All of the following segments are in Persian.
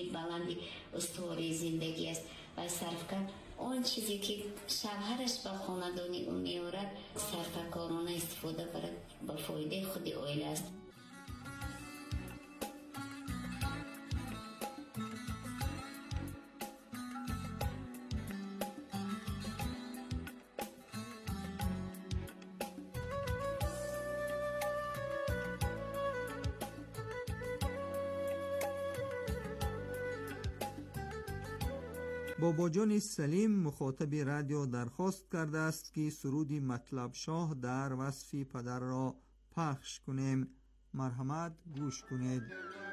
امید بلندی استواری زندگی است و صرف کرد آن چیزی که شوهرش به خاندانی او میارد صرفکارانه استفاده برد به فایده خود عائله است. بابا جان سلیم مخاطب رادیو درخواست کرده است که سرودی مطلب شاه در وصف پدر را پخش کنیم. مرحمت گوش کنید.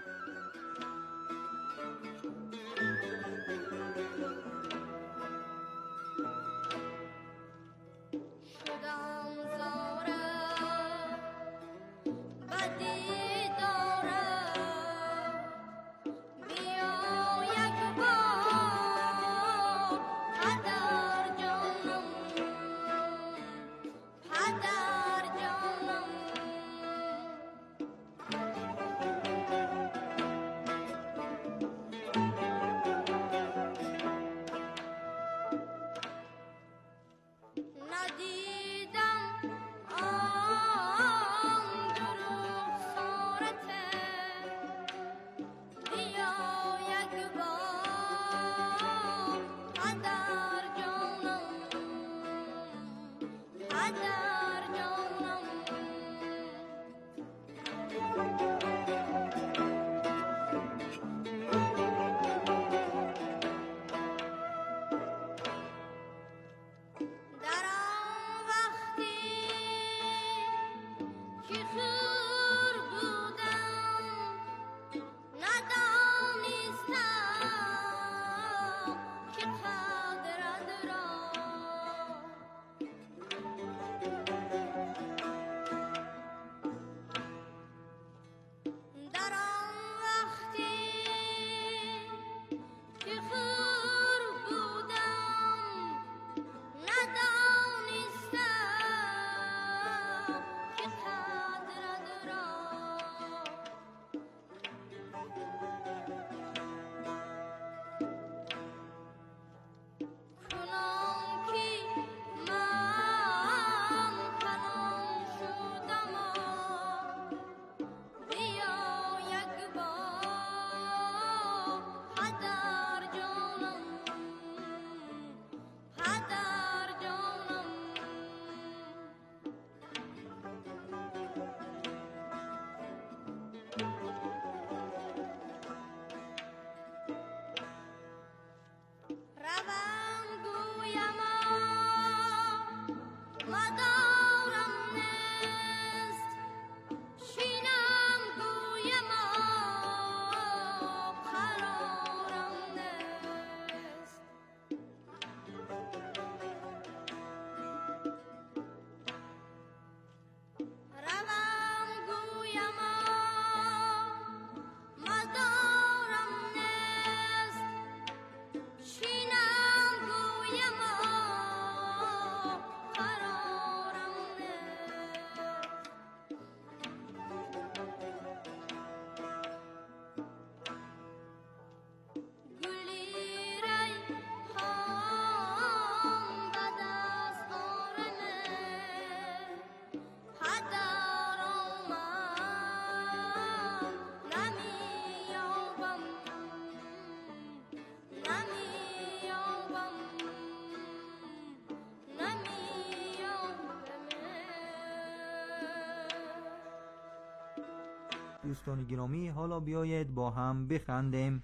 دوستان گرامی، حالا بیایید با هم بخندیم.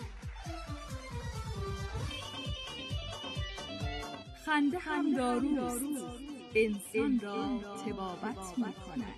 خنده هم داروست، انسان را طبابت می کند.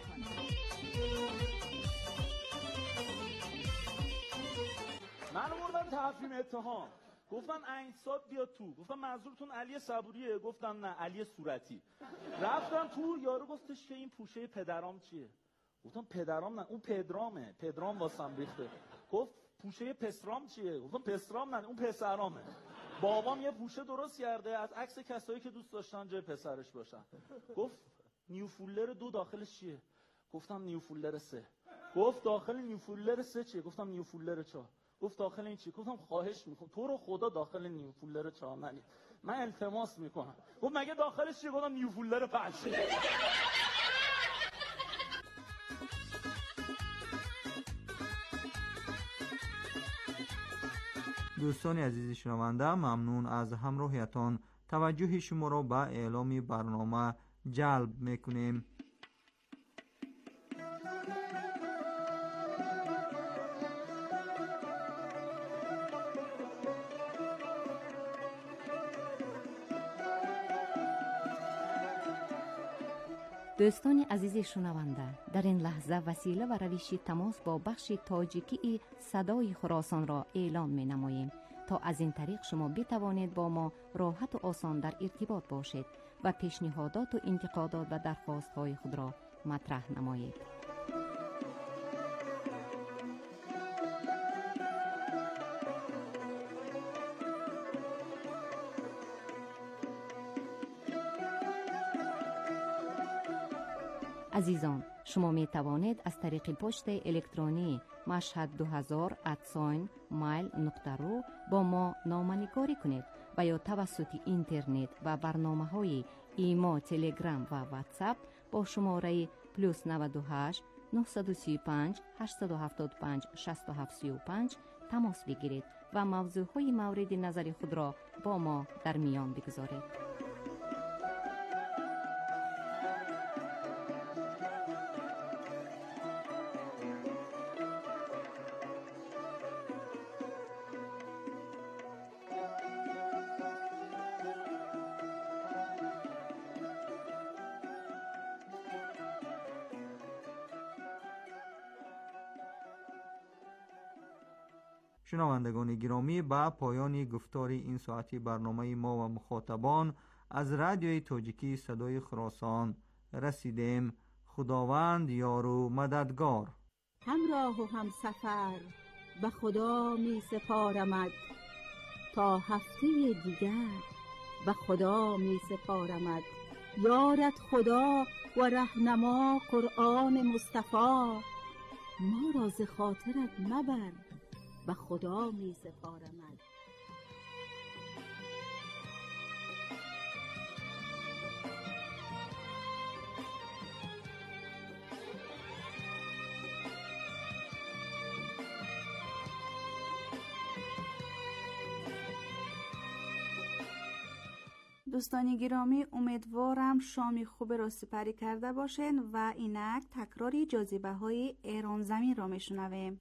من آوردم تحریم اتهام، گفتن انصاب بیا تو، گفتم منظورتون علی صبوریه؟ گفتم نه، علی صورتی. رفتم تو، یارو گفتش که این پوشه پدرام چیه؟ گفتم پدرام نه، اون پدرامه، پدرام واسم ریخته. گفت پوشه پسرام چیه؟ گفتم پسرام نه، اون پسرامه. بابام یه پوشه درست کرده از عکس کسایی که دوست داشتن جای پسرش باشن. گفت نیوفولر 2 داخلش چیه؟ گفتم نیوفولر 3. گفت داخل نیوفولر 3 چیه؟ گفتم نیوفولر 4. گفت داخل این چی؟ گفتم خواهش میکنم تو رو خدا داخل نیوفولدر 4 نرید، من التماس میکنم. گفت مگه داخلش چیه؟ گفتم نیوفولدر 5. دوستان عزیز شنونده، ممنون از همراهیتان. توجه شما را به اعلام برنامه جلب میکنیم. دوستان عزیز شنونده، در این لحظه وسیله و روش تماس با بخش تاجیکی صدای خراسان را اعلام می نماییم تا از این طریق شما بتوانید با ما راحت و آسان در ارتباط باشید و پیشنهادات و انتقادات و درخواست های خود را مطرح نمایید. عزیزان، شما می توانید از طریق پست الکترونی mashhad2000@mail.ru با ما نامه‌نگاری کنید و یا توسط اینترنت و برنامه‌های ایما، تلگرام و واتساپ با شماره +98 935 875 6735 تماس بگیرید و موضوعهای مورد نظر خود را با ما در میان بگذارید. شنوندگان گرامی، به پایان گفتار این ساعتی برنامه ما و مخاطبان از رادیوی تاجیکی صدای خراسان رسیدیم. خداوند یار و مددگار. همراه و همسفر به خدا می سپارمت، تا هفته دیگر به خدا می سپارمت. یارت خدا و رهنما قرآن مصطفی، ما را ز خاطرت مبر به خدا می سپارمت. دوستان گرامی، امیدوارم شامی خوب را سپری کرده باشین و اینک تکراری جاذبه های ایران زمین را میشنویم.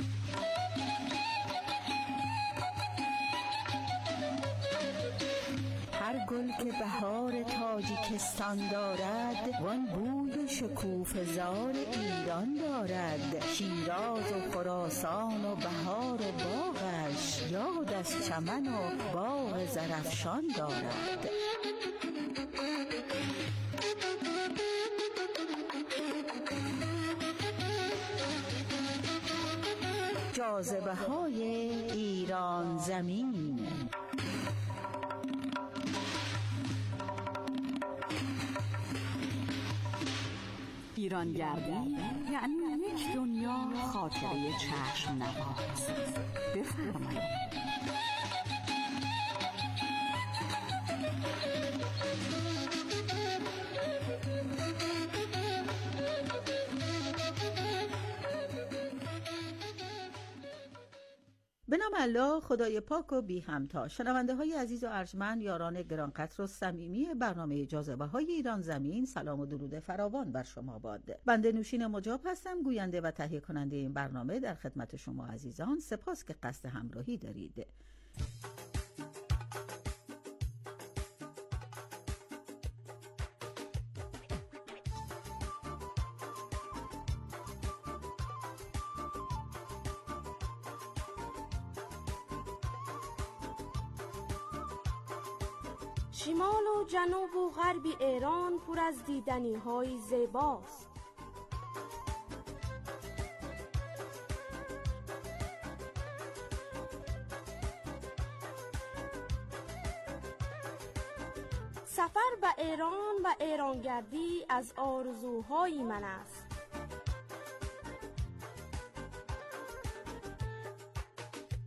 هر گل که بهار تاجیکستان دارد، وان بوی شکوفه‌زار ایران دارد. شیراز و خراسان و بهار و باغش، یاد از چمن و باغ زرافشان دارد. جاذبه های ایران زمین. ایران گردی یعنی یک دنیا خاطره چشم نواز. بفرمایید. به نام الله خدای پاک و بی همتا. شنونده های عزیز و ارجمند، یاران گرانقدر و صمیمی برنامه جاذبه های ایران زمین، سلام و درود فراوان بر شما باد. بنده نوشین مجاب هستم، گوینده و تهیه کننده این برنامه. در خدمت شما عزیزان، سپاس که قصد همراهی دارید. شمال و جنوب و غرب ایران پر از دیدنی‌های زیباست. سفر به ایران و ایرانگردی از آرزوهای من است.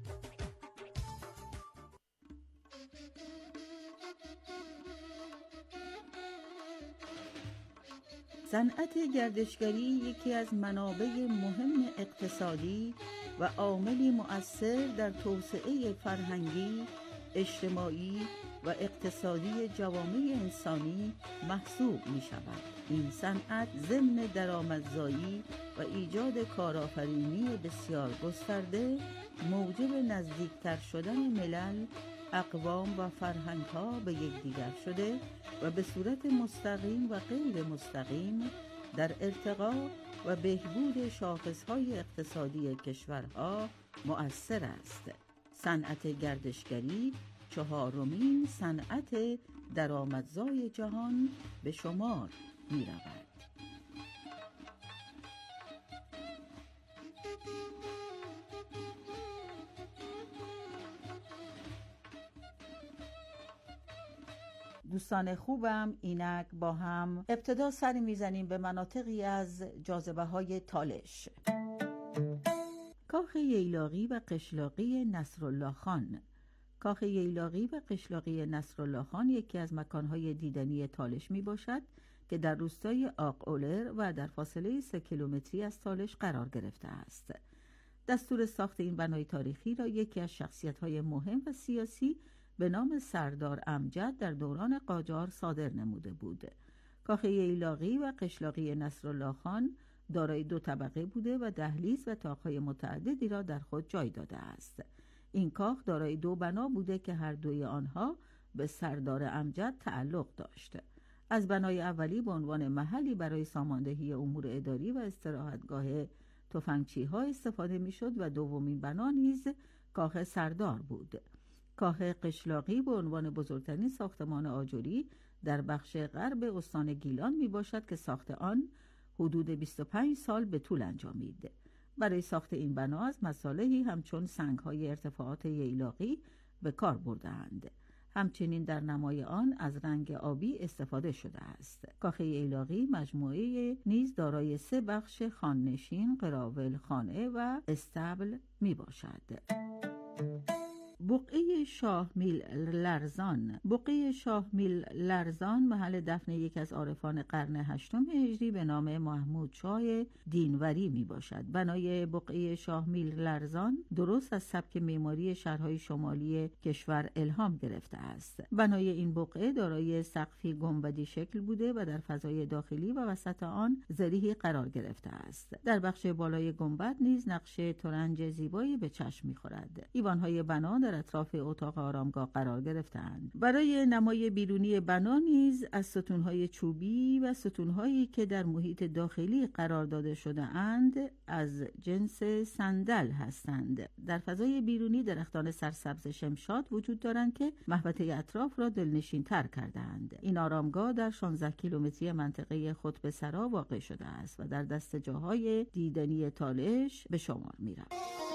صنعت گردشگری یکی از منابع مهم اقتصادی و عاملی مؤثر در توسعه فرهنگی، اجتماعی و اقتصادی جوامع انسانی محسوب می شود. این صنعت ضمن درآمدزایی و ایجاد کارآفرینی بسیار گسترده موجب نزدیکتر شدن ملل، اقوام و فرهنگ‌ها به یکدیگر شده و به صورت مستقیم و غیر مستقیم در ارتقا و بهبود شاخص‌های اقتصادی کشورها مؤثر است. صنعت گردشگری چهارمین صنعت درآمدزای جهان به شمار می‌رود. دوستان خوبم، اینک با هم ابتدا سری میزنیم به مناطقی از جاذبه‌های تالش. کاخ ییلاقی و قشلاقی نصرالله خان. کاخ ییلاقی و قشلاقی نصرالله خان یکی از مکانهای دیدنی تالش می باشد که در روستای آق‌اولر و در فاصله 3 کیلومتری از تالش قرار گرفته است. دستور ساخت این بنای تاریخی را یکی از شخصیت‌های مهم و سیاسی به نام سردار امجد در دوران قاجار صادر نموده بود. کاخ ییلاقی و قشلاقی نصرالله خان دارای 2 طبقه بوده و دهلیز و طاق‌های متعددی را در خود جای داده است. این کاخ دارای 2 بنا بوده که هر دوی آنها به سردار امجد تعلق داشت. از بنای اولی به عنوان محلی برای ساماندهی امور اداری و استراحتگاه تفنگچی‌ها استفاده می‌شد و دومین بنا نیز کاخ سردار بود. کاخ قشلاقی به عنوان بزرگترین ساختمان آجری در بخش غرب استان گیلان می باشد که ساخت آن حدود 25 سال به طول انجامید. برای ساخت این بنا از مصالحی همچون سنگ‌های ارتفاعات ییلاقی به کار برده‌اند. همچنین در نمای آن از رنگ آبی استفاده شده است. کاخ ییلاقی مجموعه نیز دارای 3 بخش خاننشین، قراول خانه و استبل می باشد. بقعه شاه میل لرزان. بقعه شاه میل لرزان محل دفن یک از عارفان قرن 8 هجری به نام محمود شاه دینوری می باشد. بنای بقعه شاه میل لرزان درست از سبک معماری شهرهای شمالی کشور الهام گرفته است. بنای این بقعه دارای سقفی گنبدی شکل بوده و در فضای داخلی و وسط آن زریحی قرار گرفته است. در بخش بالای گنبد نیز نقش ترنج زیبایی به چشم می‌خورد. ایوان‌های بنا در اطراف اتاق آرامگاه قرار گرفتند. برای نمای بیرونی بنا نیز از ستون‌های چوبی و ستون‌هایی که در محیط داخلی قرار داده شده اند از جنس صندل هستند. در فضای بیرونی درختان سرسبز شمشاد وجود دارند که محوطه اطراف را دلنشین‌تر کردند. این آرامگاه در 16 کیلومتری منطقه خطبه سرا واقع شده است و در دست جاهای دیدنی تالش به شمار می‌رود.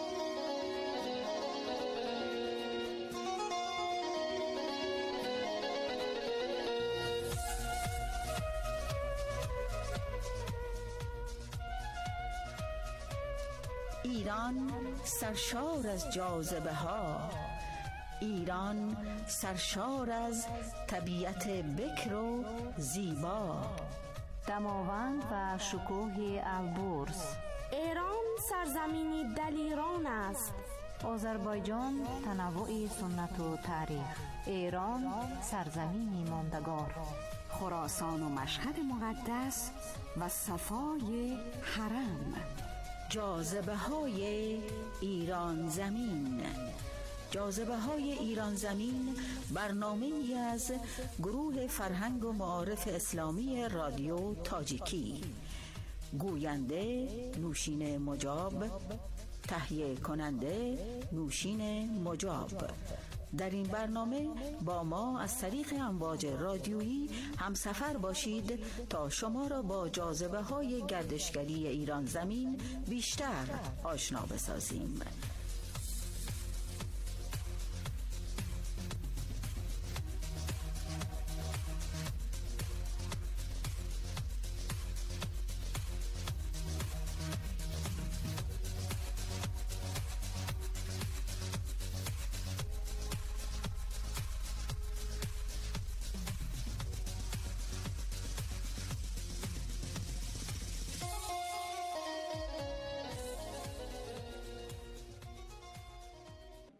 ایران سرشار از جاذبه ها، ایران سرشار از طبیعت بکر و زیبا، دماوند و شکوه البرز. ایران سرزمینی دلیران است. آذربایجان تنوع سنت و تاریخ. ایران سرزمینی ماندگار. خراسان و مشهد مقدس و صفای حرم. جاذبه های ایران زمین. جاذبه های ایران زمین برنامه‌ای از گروه فرهنگ و معارف اسلامی رادیو تاجیکی. گوینده نوشین مجاب، تهیه کننده نوشین مجاب. در این برنامه با ما از طریق امواج رادیویی همسفر باشید تا شما را با جاذبه‌های گردشگری ایران زمین بیشتر آشنا بسازیم.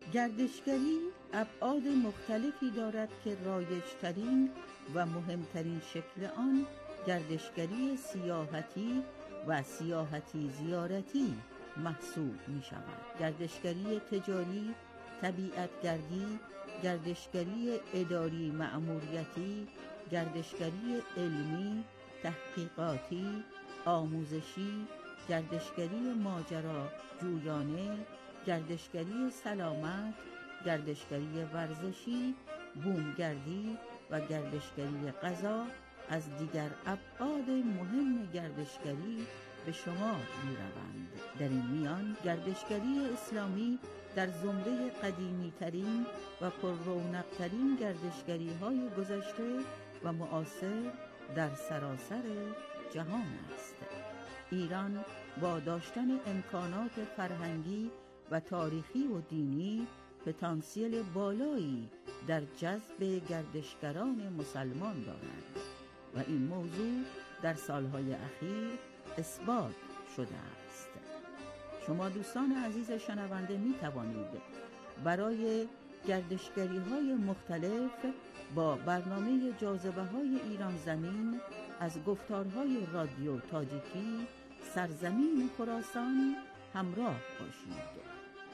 گردشگری ابعاد مختلفی دارد که رایج‌ترین و مهمترین شکل آن گردشگری سیاحتی و سیاحتی زیارتی محسوب می شود. گردشگری تجاری، طبیعتگردی، گردشگری اداری مأموریتی، گردشگری علمی، تحقیقاتی، آموزشی، گردشگری ماجرا جویانه، گردشگری سلامت، گردشگری ورزشی، بومگردی و گردشگری غذا از دیگر ابعاد مهم گردشگری به شمار می‌روند. در این میان گردشگری اسلامی در زمره قدیمی ترین و پر رونق ترین گردشگری های گذشته و معاصر در سراسر جهان است. ایران با داشتن امکانات فرهنگی و تاریخی و دینی پتانسیل بالایی در جذب گردشگران مسلمان دارد و این موضوع در سالهای اخیر اثبات شده است. شما دوستان عزیز شنونده می توانید برای گردشگری های مختلف با برنامه جاذبه های ایران زمین از گفتارهای رادیو تاجیکی سرزمین خراسان همراه باشید.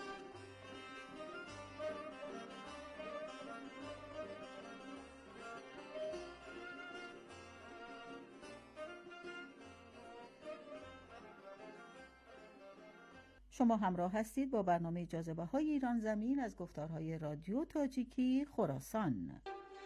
شما همراه هستید با برنامه جاذبه های ایران زمین از گفتارهای رادیو تاجیکی خراسان.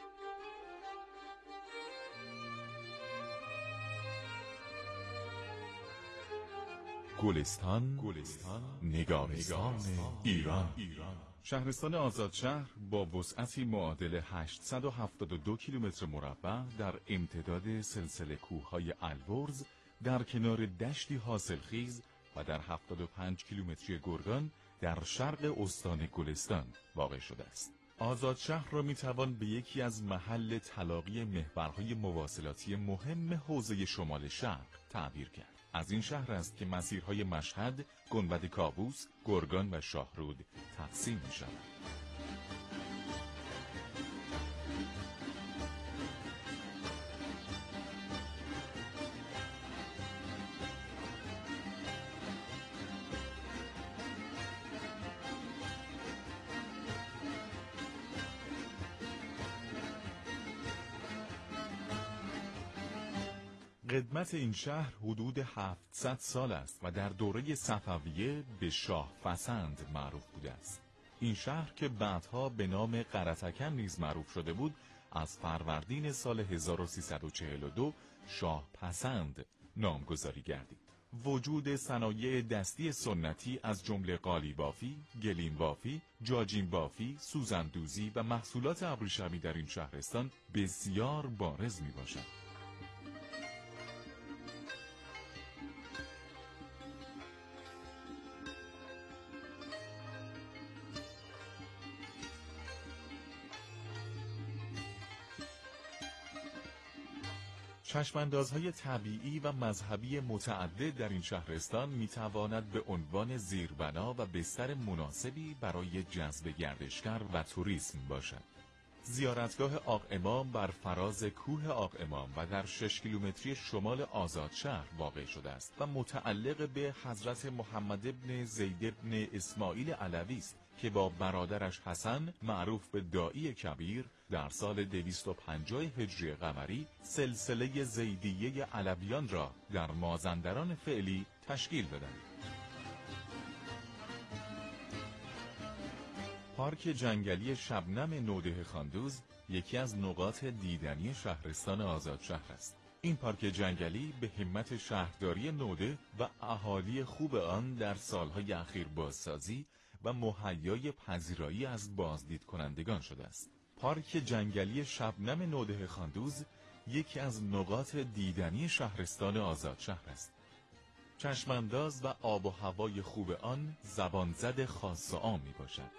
گلستان نگارستان ایران. شهرستان آزادشهر با وسعتی معادل 872 کیلومتر مربع در امتداد سلسله کوههای البرز در کنار دشتی حاصلخیز و در 75 کیلومتری گرگان در شرق استان گلستان واقع شده است. آزادشهر را میتوان به یکی از محل تلاقی محورهای مواصلاتی مهم حوزه شمال شرق تعبیر کرد. از این شهر است که مسیرهای مشهد، گنبد کاووس، گرگان و شاهرود تقسیم می شود. قدمت این شهر حدود 700 سال است و در دوره صفویه به شاه فسند معروف بوده است. این شهر که بعدها به نام قرتکن نیز معروف شده بود، از فروردین سال 1342 شاه پسند نامگذاری گردید. وجود صنایع دستی سنتی از جمله قالی بافی، گلیم بافی، جاجین بافی، سوزندوزی و محصولات ابریشمی در این شهرستان بسیار بارز می باشد. چشماندازهای طبیعی و مذهبی متعدد در این شهرستان میتواند به عنوان زیربنا و بستر مناسبی برای جذب گردشگر و توریسم باشد. زیارتگاه آق امام بر فراز کوه آق امام و در 6 کیلومتری شمال آزادشهر واقع شده است و متعلق به حضرت محمد ابن زید ابن اسماعیل علوی است که با برادرش حسن معروف به داعی کبیر در سال 250 هجری قمری سلسله زیدیه علویان را در مازندران فعلی تشکیل دادند. پارک جنگلی شبنم نوده خاندوز یکی از نقاط دیدنی شهرستان آزادشهر است. این پارک جنگلی به همت شهرداری نوده و اهالی خوب آن در سالهای اخیر بازسازی و مهیای پذیرایی از بازدید کنندگان شده است. پارک جنگلی شبنم نوده خاندوز یکی از نقاط دیدنی شهرستان آزادشهر است. چشمانداز و آب و هوای خوب آن زبانزد خاص و عام می باشد.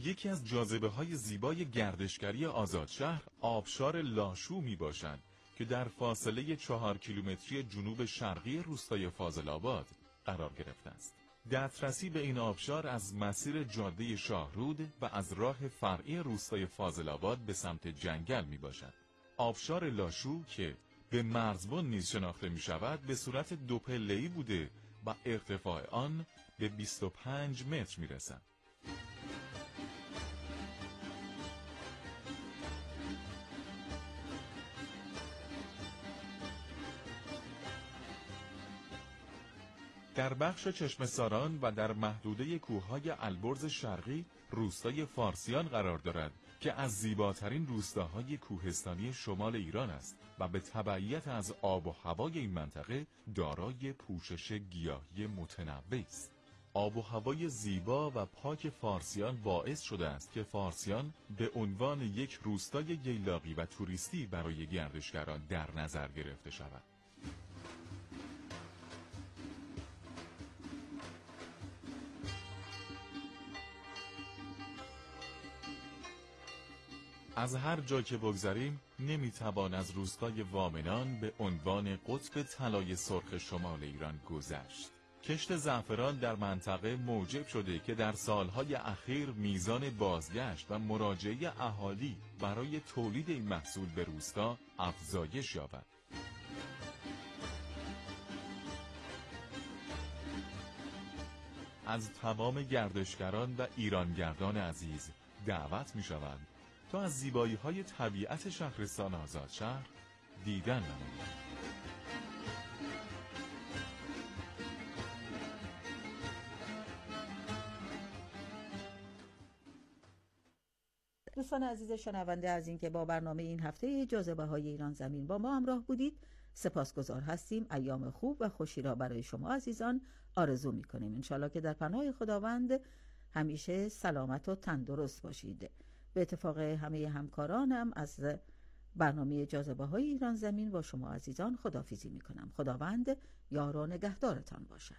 یکی از جاذبه‌های زیبای گردشگری آزادشهر آبشار لاشو میباشد که در فاصله 4 کیلومتری جنوب شرقی روستای فاضل‌آباد قرار گرفته است. دسترسی به این آبشار از مسیر جاده شاهرود و از راه فرعی روستای فاضل‌آباد به سمت جنگل میباشد. آبشار لاشو که به مرزبان نیز شناخته میشود به صورت دوپله‌ای بوده و ارتفاع آن به 25 متر میرسد. در بخش چشمه‌ساران و در محدوده کوههای البرز شرقی روستای فارسیان قرار دارد که از زیباترین روستاهای کوهستانی شمال ایران است و به تبعیت از آب و هوای این منطقه دارای پوشش گیاهی متنوعی است. آب و هوای زیبا و پاک فارسیان باعث شده است که فارسیان به عنوان یک روستای ییلاقی و توریستی برای گردشگران در نظر گرفته شود. از هر جا که بگذریم نمیتوان از روستای وامنان به عنوان قطب طلای سرخ شمال ایران گذشت. کشت زعفران در منطقه موجب شده که در سالهای اخیر میزان بازگشت و مراجعه اهالی برای تولید این محصول به روستا افزایش یابد. از تمام گردشگران و ایرانگردان عزیز دعوت می شود تا از زیبایی‌های طبیعت شهرستان آزادشهر دیدن نمایند. دوستان عزیز شنونده از اینکه با برنامه این هفته جاذبه‌های ایران زمین با ما همراه بودید سپاسگزار هستیم. ایام خوب و خوشی را برای شما عزیزان آرزو می‌کنیم. انشالله که در پناه خداوند همیشه سلامت و تندرست باشید. به اتفاق همه همکارانم از برنامه جاذبه‌های ایران زمین با شما عزیزان خداحافظی می‌کنم. خداوند یار و نگهدارتان باشد.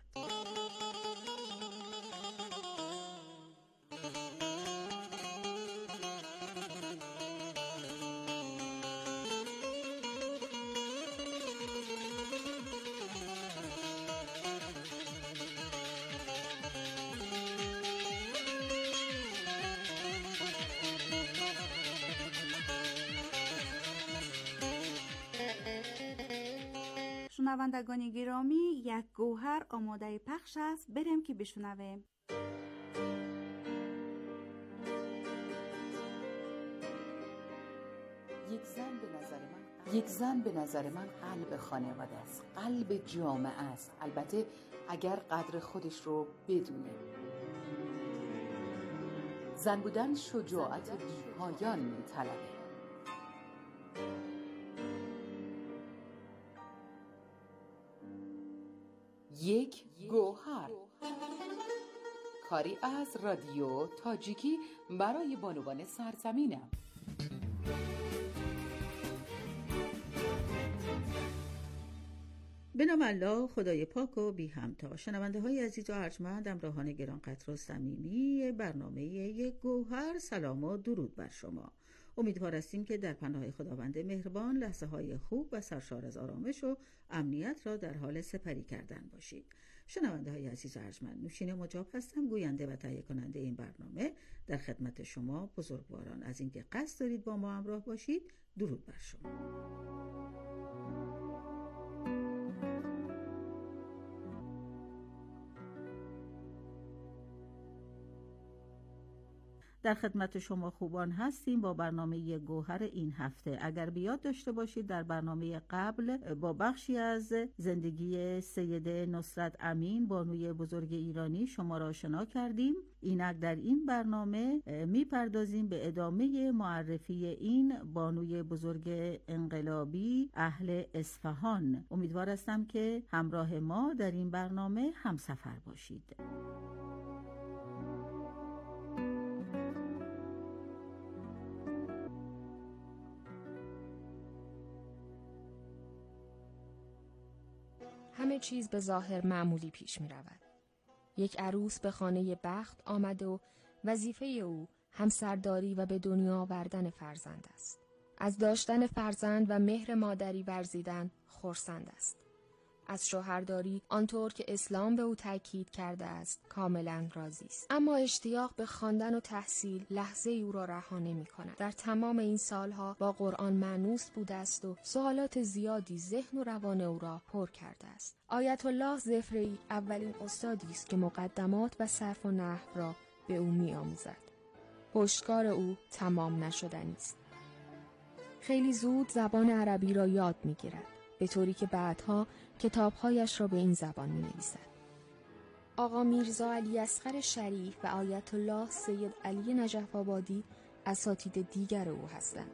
شنوندگان گرامی، یک گوهر آماده پخش است. بریم که بشنویم. یک زن به نظر من قلب خانواده است، قلب جامعه است، البته اگر قدر خودش رو بدونه. زن بودن شجاعت بی‌پایان می‌طلبه. یک گوهر، کاری از رادیو تاجیکی برای بانوان سرزمینم. به نام الله خدای پاک و بی همتا. شنونده های عزیز و ارجمند، همراهان گرانقدر و صمیمی برنامه یک گوهر، سلام و درود بر شما. امیدوار هستیم که در پناه خداوند مهربان لحظه های خوب و سرشار از آرامش و امنیت را در حال سپری کردن باشید. شنونده های عزیز و ارجمند، نوشین مجاب هستم، گوینده و تهیه کننده این برنامه. در خدمت شما بزرگواران، از اینکه قصد دارید با ما همراه باشید، درود بر شما. در خدمت شما خوبان هستیم با برنامه گوهر این هفته. اگر بیاد داشته باشید در برنامه قبل با بخشی از زندگی سیده نصرت امین، بانوی بزرگ ایرانی، شما را آشنا کردیم. اینک در این برنامه میپردازیم به ادامه معرفی این بانوی بزرگ انقلابی اهل اصفهان. امیدوار هستم که همراه ما در این برنامه همسفر باشید. همه چیز به ظاهر معمولی پیش می رود. یک عروس به خانه بخت آمد و وظیفه او همسرداری و به دنیا آوردن فرزند است. از داشتن فرزند و مهر مادری ورزیدن خرسند است. از شوهرداری آنطور که اسلام به او تاکید کرده است کاملا راضی است. اما اشتیاق به خواندن و تحصیل لحظه او را رها نمی‌کند. در تمام این سالها با قرآن مانوس بوده است و سوالات زیادی ذهن و روان او را پر کرده است. آیت الله ظفری اولین استادی است که مقدمات و صرف و نحو را به او می‌آموزد. پشتکار او تمام نشدنی است. خیلی زود زبان عربی را یاد می‌گیرد، به طوری که بعدها کتابهایش را به این زبان می‌نویسد. آقا میرزا علی اصغر شریف و آیت الله سید علی نجف آبادی اساتید دیگر او هستند.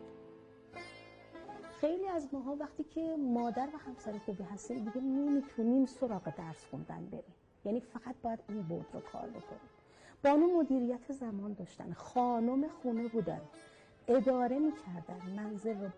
خیلی از ماها وقتی که مادر و همسر خوبی هستیم دیگه نمیتونیم سراغ درس خوندن بریم، یعنی فقط باید این بود رو کار بکنیم. بانو مدیریت زمان داشتن، خانم خونه بودن، اداره میکردن منزل رو.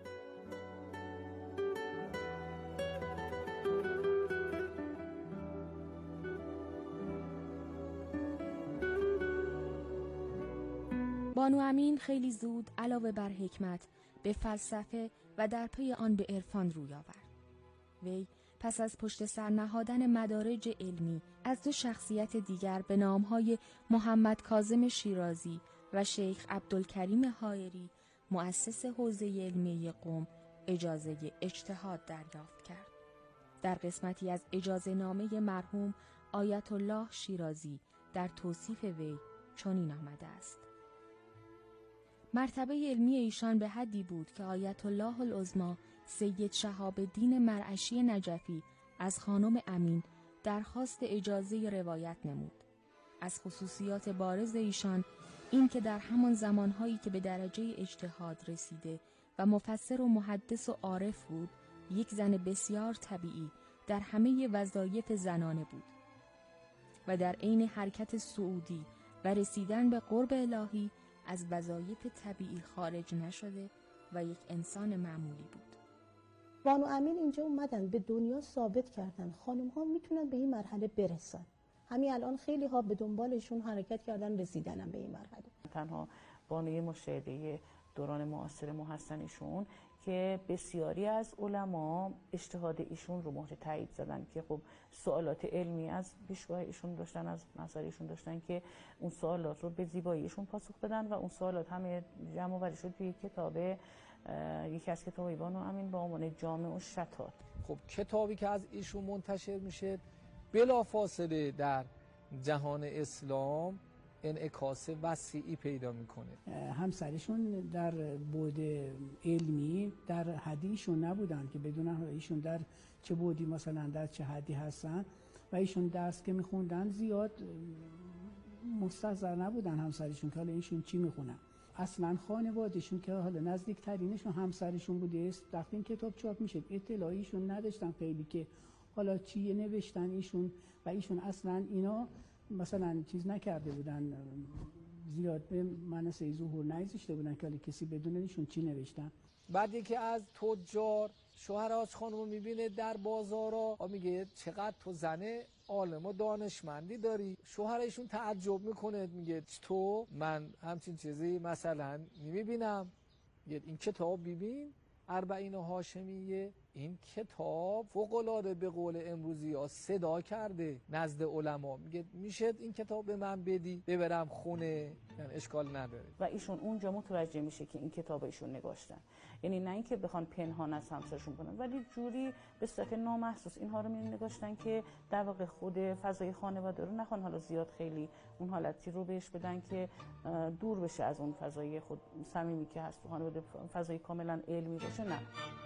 بانو امین خیلی زود علاوه بر حکمت به فلسفه و در پی آن به عرفان روی آورد. وی پس از پشت سر نهادن مدارج علمی از دو شخصیت دیگر به نامهای محمد کاظم شیرازی و شیخ عبدالکریم حائری مؤسس حوزه علمی قم اجازه اجتهاد دریافت کرد. در قسمتی از اجازه نامه مرحوم آیت الله شیرازی در توصیف وی چنین آمده است: مرتبه علمی ایشان به حدی بود که آیت الله العظمی سید شهاب الدین مرعشی نجفی از خانم امین درخواست اجازه روایت نمود. از خصوصیات بارز ایشان این که در همان زمانهایی که به درجه اجتهاد رسیده و مفسر و محدث و عارف بود، یک زن بسیار طبیعی در همه وظایف زنانه بود و در عین حرکت صعودی و رسیدن به قرب الهی از وظایف طبیعی خارج نشده و یک انسان معمولی بود. بانو امین اینجا اومدن به دنیا ثابت کردن خانم ها میتونن به این مرحله برسن. همین الان خیلی ها به دنبالشون حرکت کردن رسیدنم به این مرحله. تنها بانوی مشاهده دوران معاصر ما هستن ایشون که بسیاری از علما اجتهاد ایشون رو مهر تایید زدن که خب سوالات علمی از پیشگاه ایشون داشتن، از نظر ایشون داشتن که اون سوالات رو به زیباییشون پاسخ بدن و اون سوالات همه جمع آوری شد توی کتاب، یکی از کتابای بانو امین با عنوان جامع الشتات. خب کتابی که از ایشون منتشر میشه بلافاصله در جهان اسلام انعکاس وسیعی پیدا میکنه. همسرشون در بعد علمی در حدیشون نبودن که بدونن ایشون در چه بعدی مثلا در چه حدی هستن و ایشون درس که میخوندن زیاد مستحضر نبودن همسرشون که حالا ایشون چی میخونن. اصلا خانوادهشون که حالا نزدیکترینشون همسرشون بوده وقتی این کتاب چاپ میشه اطلاعیشون نداشتن خیلی که حالا چی نوشتن ایشون و ایشون اصلا اینا مثلا چیز نکرده بودن، زیاد به منصه ظهور نگذاشته بودن که کسی بدونه ایشون چی نوشتن. بعد یکی از تجار شوهرش خانمو میبینه در بازارا میگه چقدر تو زنه عالم و دانشمندی داری. شوهرشون تعجب میکنه، میگه تو من همچین چیزی مثلا نمیبینم. این کتاب ببین اربعین هاشمیه، این کتاب فوق‌العاده به قول امروزی ها صدا کرده نزد علما. میگه میشه این کتاب به من بدی ببرم خونه؟ یعنی اشکال نداره. و ایشون اونجا متوجه میشه که این کتاب ایشون نگاشتن، یعنی نه اینکه بخوان پنهان از همسرشون کنن ولی جوری به صورت نامحسوس اینها رو نگاشتن که در واقع خود فضای خانواده رو نخوان حالا زیاد خیلی اون حالتی رو بهش بدن که دور بشه از اون فضای خود صمیمی که هست تو خانواده، فضای کاملا علمی باشه. نه،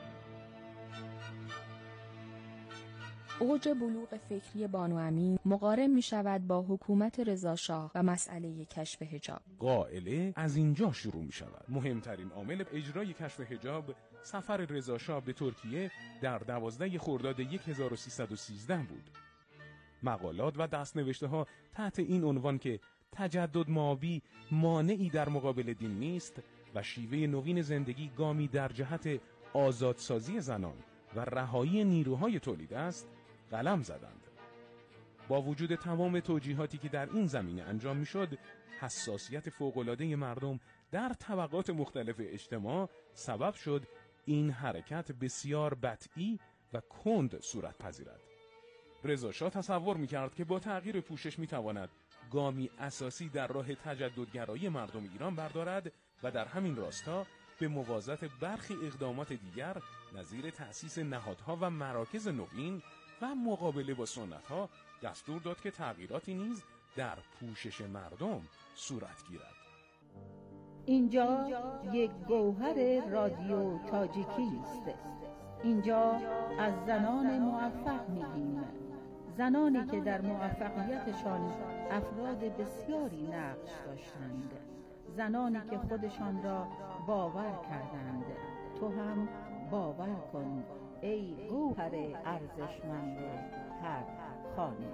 اوج بلوغ فکری بانو امین مقارن می شود با حکومت رضا شاه و مسئله کشف حجاب. قائله از اینجا شروع می شود. مهمترین عامل اجرای کشف حجاب سفر رضا شاه به ترکیه در 12 خرداد 1313 بود. مقالات و دستنوشته ها تحت این عنوان که تجدد مابی مانعی در مقابل دین نیست و شیوه نوین زندگی گامی در جهت آزادسازی زنان و رهایی نیروهای تولید است قلم زدند. با وجود تمام توجیهاتی که در این زمینه انجام میشد، حساسیت فوق‌العاده مردم در طبقات مختلف اجتماع سبب شد این حرکت بسیار بطئی و کند صورت پذیرد. رضا شاه تصور می‌کرد که با تغییر پوشش می‌تواند گامی اساسی در راه تجددگرایی مردم ایران بردارد و در همین راستا به موازات برخی اقدامات دیگر نظیر تأسیس نهادها و مراکز نوین و مقابله با سنت‌ها دستور داد که تغییراتی نیز در پوشش مردم صورت گیرد. اینجا یک گوهر رادیو تاجیکی است. اینجا از زنان موفق میگیم، زنانی که در موفقیتشان افراد بسیاری نقش داشتند، زنانی که خودشان را باور کردند. تو هم باور کن ای گوهر ارزشمند هر خانه.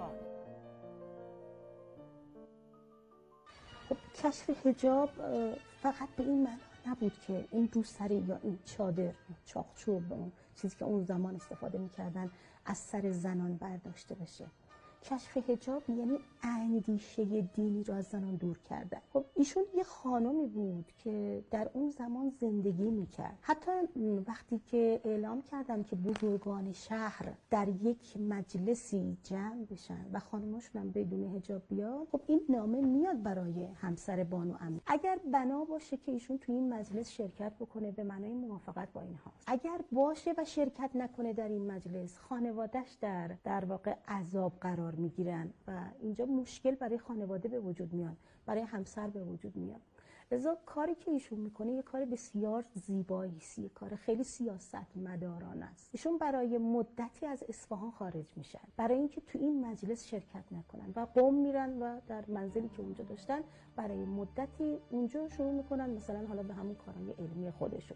کشف حجاب فقط به این معنا نبود که این روسری یا این چادر، چاقچوب، اون چیزی که اون زمان استفاده می‌کردن از سر زنان برداشته بشه. کشف حجاب یعنی اندیشه دینی را از زنان دور کردن. خب ایشون یه خانمی بود که در اون زمان زندگی میکرد. حتی وقتی که اعلام کردن که بزرگان شهر در یک مجلسی جمع بشن و خانماشون هم بدون حجاب بیاد، خب این نامه میاد برای همسر بانو امین. اگر بنا باشه که ایشون توی این مجلس شرکت بکنه به معنای موافقت با اینها، اگر باشه و شرکت نکنه در این مجلس، خانواده‌اش در واقع عذاب قرار میگیرن و اینجا مشکل برای خانواده به وجود میاد، برای همسر به وجود میاد. لذا کاری که ایشون میکنه یه کار بسیار زیبایی است، یه کار خیلی سیاستمدارانه است. ایشون برای مدتی از اصفهان خارج میشن برای اینکه تو این مجلس شرکت نکنن و قم میرن و در منزلی که اونجا داشتن برای مدتی اونجا شروع میکنن مثلا حالا به همون کارهای علمی خودشون.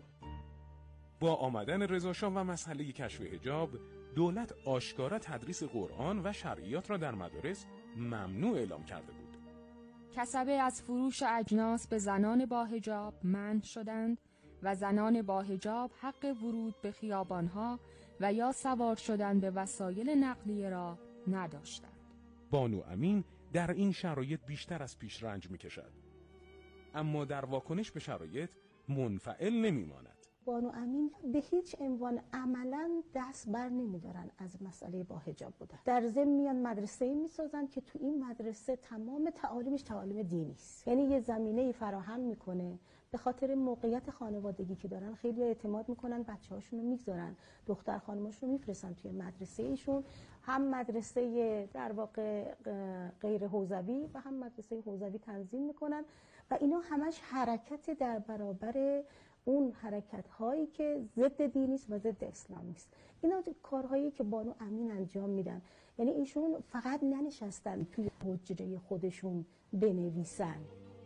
با آمدن رضا شاه و مسئله کشف حجاب، دولت آشکارا تدریس قرآن و شرعیات را در مدارس ممنوع اعلام کرده بود. کسبه از فروش اجناس به زنان با حجاب منع شدند و زنان با حجاب حق ورود به خیابانها و یا سوار شدن به وسایل نقلیه را نداشتند. بانو امین در این شرایط بیشتر از پیش رنج می‌کشد، اما در واکنش به شرایط منفعل نمی‌ماند. بانو امین به هیچ عنوان عملاً دست بر نمیدارن از مسئله با حجاب بودن. در ضمن میان مدرسه‌ای میسازن که تو این مدرسه تمام تعالیمش تعالیم دینی است. یعنی یه زمینه‌ای فراهم میکنه، به خاطر موقعیت خانوادگی که دارن خیلی اعتماد میکنن بچه‌هاشون رو میگذارن، دختر خانماشون رو میفرستن توی مدرسه ایشون، هم مدرسه در واقع غیر حوزوی و هم مدرسه حوزوی تنظیم میکنن و اینا همش حرکت در برابر اون حرکت هایی که ضد دینی است و ضد اسلامی است. اینا کارهایی که بانو امین انجام میدن. یعنی ایشون فقط ننشستن توی حجره خودشون بنویسن.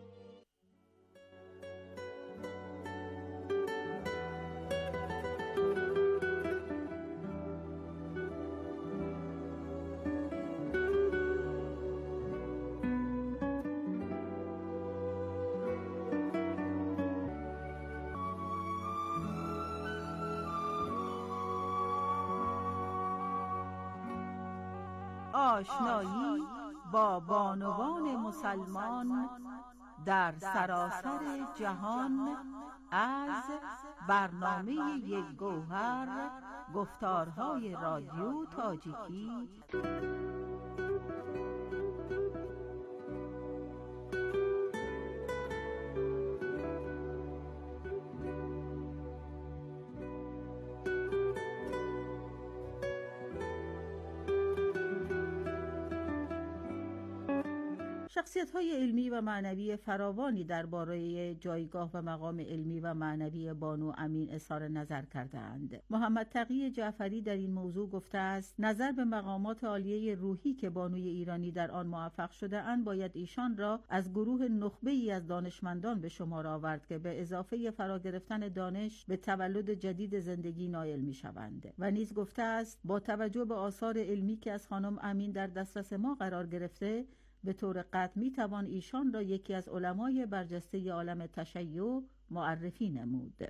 آشنایی با بانوان مسلمان در سراسر جهان از برنامه یک گوهر گفتارهای رادیو تاجیکی. شخصیت‌های علمی و معنوی فراوانی درباره جایگاه و مقام علمی و معنوی بانو امین اظهار نظر کردند. محمد تقی جعفری در این موضوع گفته است: نظر به مقامات عالیه روحی که بانوی ایرانی در آن موفق شده اند باید ایشان را از گروه نخبه‌ای از دانشمندان به شمار آورد که به اضافه فرا گرفتن دانش به تولد جدید زندگی نائل می‌شوند. و نیز گفته است با توجه به آثار علمی که از خانم امین در دسترس ما قرار گرفته، به طور قطع میتوان ایشان را یکی از علمای برجسته عالم تشیع معرفی نمود.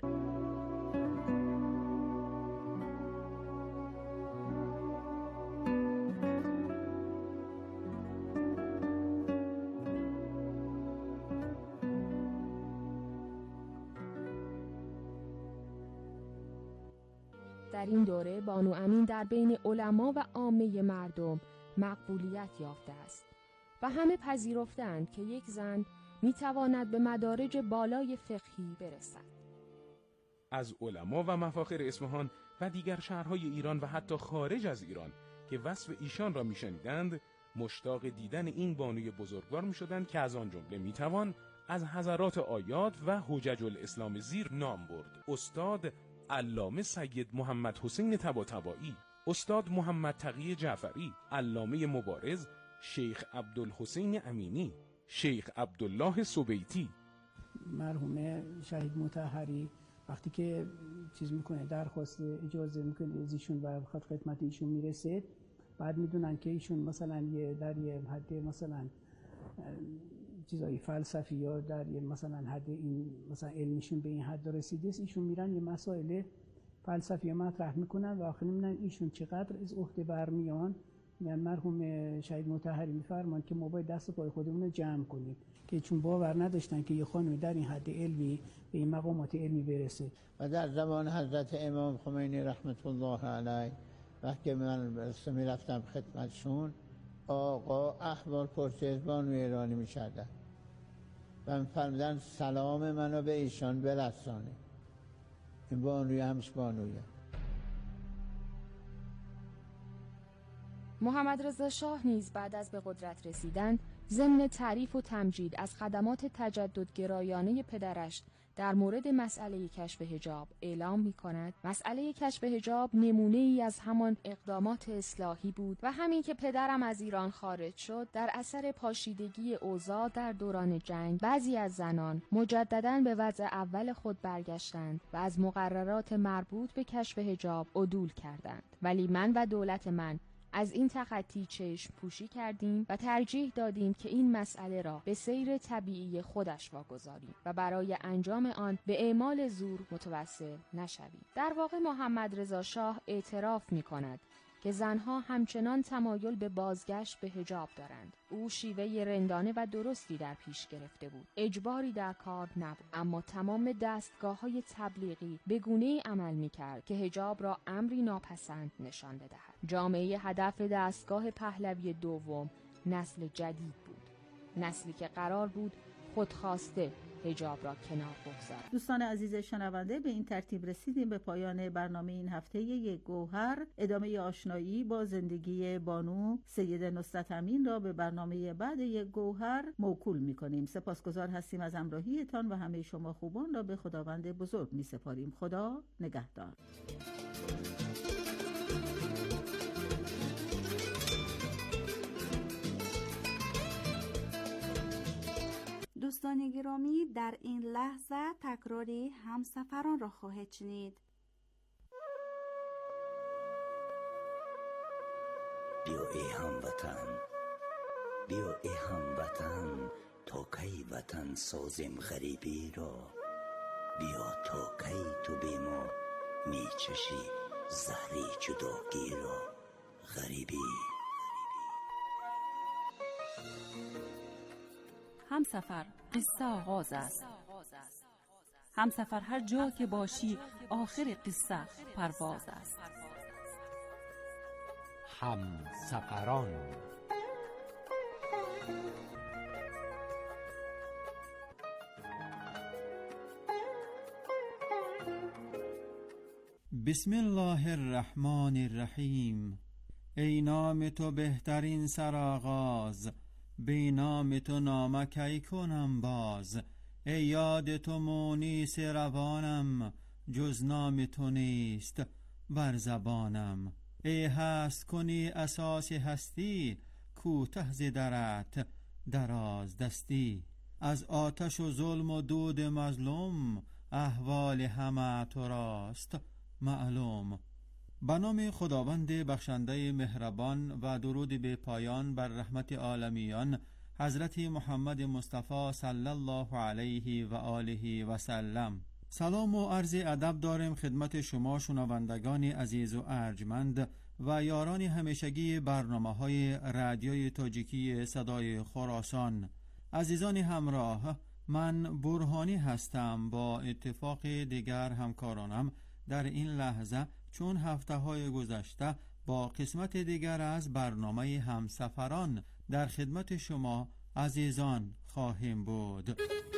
در این دوره بانو امین در بین علما و عامه مردم مقبولیت یافته است و همه پذیرفتند که یک زن میتواند به مدارج بالای فقهی برسد. از علما و مفاخر اصفهان و دیگر شهرهای ایران و حتی خارج از ایران که وصف ایشان را میشنیدند مشتاق دیدن این بانوی بزرگوار میشدند که از آن جمله میتوان از حضرات آیات و حجج الاسلام زیر نام برد: استاد علامه سید محمد حسین طباطبایی، استاد محمد تقی جعفری، علامه مبارز شیخ عبدالحسین امینی، شیخ عبدالله سبیتی. مرحوم شهید مطهری وقتی که چیز میکنه درخواست اجازه میکنه از ایشون و بخواد خدمت ایشون میرسه، بعد میدونن که ایشون مثلا در یه حد مثلا چیزای فلسفی یا در یه مثلا حد این مثلا علمیشون به این حد رسیده است، ایشون میرن یه مسائل فلسفی مطرح میکنن و آخر میبینن ایشون چقدر از عهده برمیان. یعنی مرحوم شهید مطهری میفرمان که ما باید دست پای خودمون رو جمع کنیم، که چون باور نداشتن که یه خانمی در این حد علمی به این مقامات علمی برسه. و در زمان حضرت امام خمینی رحمت الله علیه وقتی من میرفتم خدمتشون، آقا احوال پرسی از بانوی ایرانی می‌کردن و می‌فرمودن سلام منو به ایشان برسانه، این بانوی همش بانویه. محمد رضا شاه نیز بعد از به قدرت رسیدن ضمن تعریف و تمجید از خدمات تجددگرایانه پدرش در مورد مسئله کشف حجاب اعلام می‌کند مسئله کشف حجاب نمونه‌ای از همان اقدامات اصلاحی بود و همین که پدرم از ایران خارج شد در اثر پاشیدگی اوضاع در دوران جنگ بعضی از زنان مجدداً به وضع اول خود برگشتند و از مقررات مربوط به کشف حجاب عدول کردند، ولی من و دولت من از این تخطی چشم پوشی کردیم و ترجیح دادیم که این مسئله را به سیر طبیعی خودش واگذاریم و برای انجام آن به اعمال زور متوسل نشویم. در واقع محمد رضا شاه اعتراف می کند که زنها همچنان تمایل به بازگشت به حجاب دارند. او شیوه رندانه و درستی در پیش گرفته بود. اجباری در کار نبود، اما تمام دستگاه‌های تبلیغی به گونه‌ای عمل می‌کرد که حجاب را امری ناپسند نشان بدهد. جامعه هدف دستگاه پهلوی دوم نسل جدید بود، نسلی که قرار بود خودخواسته حجاب را کنار بگذارد. دوستان عزیز شنونده، به این ترتیب رسیدیم به پایان برنامه این هفته یک گوهر. ادامه آشنایی با زندگی بانو سید نصرت امین را به برنامه بعد یک گوهر موکول می‌کنیم. سپاسگزار هستیم از همراهیتان و همه شما خوبان را به خداوند بزرگ می‌سپاریم. خدا نگهدار. دوستان گرامی، در این لحظه تکراری همسفران را خواهید شنید. بیا ای هموطن، بیا ای هموطن، تا کی وطن سازیم غریبی را، بیا تا کی تو بی ما می چشی زهری جداگی را، غریبی. همسفر قصه آغاز است. همسفر هر جا که باشی آخر قصه پرواز است. همسفران. بسم الله الرحمن الرحیم. ای نام تو بهترین سرآغاز، بی نام تو نامه کی کنم باز. ای یاد تو مونیس روانم، جز نام تو نیست بر زبانم. ای هست کنی اساس هستی، کوته ز درت دراز دستی. از آتش و ظلم و دود مظلوم، احوال همه تو راست معلوم. به نام خداوند بخشنده مهربان و درود به پایان بر رحمت عالمیان حضرت محمد مصطفی صلی الله علیه و آله و سلم. سلام و عرض ادب داریم خدمت شما شنوندگان عزیز و ارجمند و یاران همیشگی برنامه‌های رادیوی تاجیکی صدای خراسان. عزیزان همراه، من برهانی هستم. با اتفاق دیگر همکارانم در این لحظه چون هفته‌های گذشته با قسمت دیگر از برنامه همسفران در خدمت شما عزیزان خواهیم بود.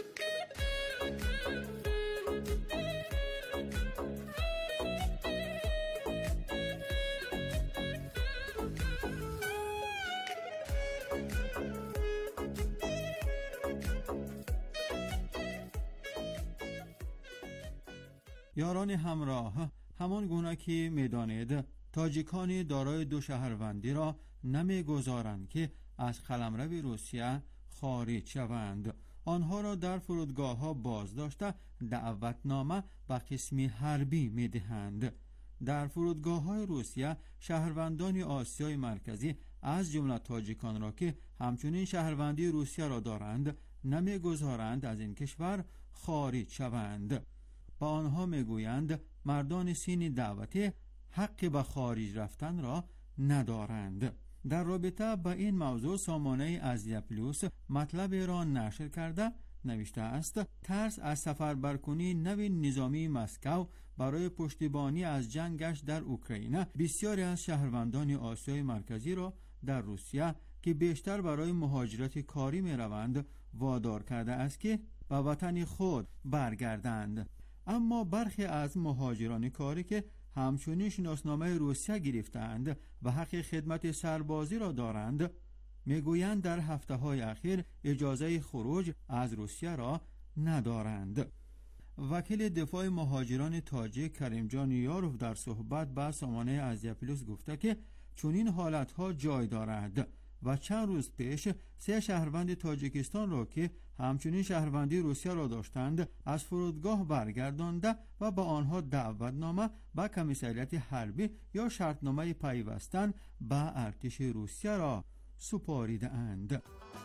یاران همراه، همان گونه که می‌دانید تاجیکان دارای دو شهروندی را نمی‌گذارند که از قلمرو روسیه خارج شوند. آنها را در فرودگاه‌ها بازداشته دعوتنامه به قسم حربی می‌دهند. در فرودگاه‌های روسیه شهروندان آسیای مرکزی از جمله تاجیکان را که همچنین شهروندی روسیه را دارند نمی‌گذارند از این کشور خارج شوند. با آنها میگویند مردان سین دعوتی حق به خارج رفتن را ندارند. در رابطه با این موضوع سامانه ازیا پلوس مطلب را نشر کرده نوشته است: ترس از سفربرکنی نوین نظامی مسکو برای پشتیبانی از جنگش در اوکراین بسیاری از شهروندان آسیای مرکزی را در روسیه که بیشتر برای مهاجرت کاری می روند وادار کرده است که به وطن خود برگردند. اما برخی از مهاجران کاری که همچنین شناسنامه روسیه گرفتند و حق خدمت سربازی را دارند میگویند در هفته‌های اخیر اجازه خروج از روسیه را ندارند. وکیل دفاع مهاجران تاجیک کریمجان یاروف در صحبت با سامانه ازیا پلوس گفته که چنین حالتها جای دارد و چند روز پیش 3 شهروند تاجیکستان را که همچنین شهروندی روسیه را داشتند از فرودگاه برگردانده و با آنها دعوتنامه به کمیسریت حربی یا شرطنامه پیوستن به ارتش روسیه را سپاریده اند.